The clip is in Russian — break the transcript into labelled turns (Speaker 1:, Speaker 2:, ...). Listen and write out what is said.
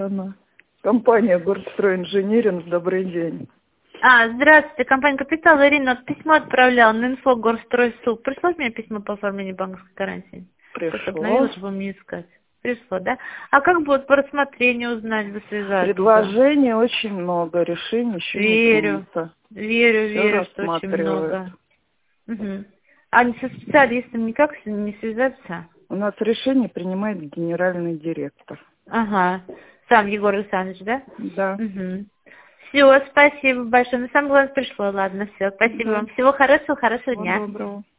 Speaker 1: Компания «Горстройинжиниринг». Добрый день.
Speaker 2: Здравствуйте, компания «Капитал». Ирина, письмо отправляла на инфо Горстройсуд. Пришло мне письмо по оформлению банковской гарантии?
Speaker 1: Пришло.
Speaker 2: Обновилось, чтобы мне искать. Пришло, да? А как будет по рассмотрению узнать, вы связаться?
Speaker 1: Предложений очень много, решений еще не принято.
Speaker 2: Верю, что очень много. Угу. А со специалистом никак не связаться?
Speaker 1: У нас решение принимает генеральный директор.
Speaker 2: Ага. Сам Егор Александрович, да?
Speaker 1: Да.
Speaker 2: Угу. Все, спасибо большое. Ну, самое главное пришло. Ладно, все. Спасибо вам. Всего хорошего, хорошего дня.
Speaker 1: Доброго.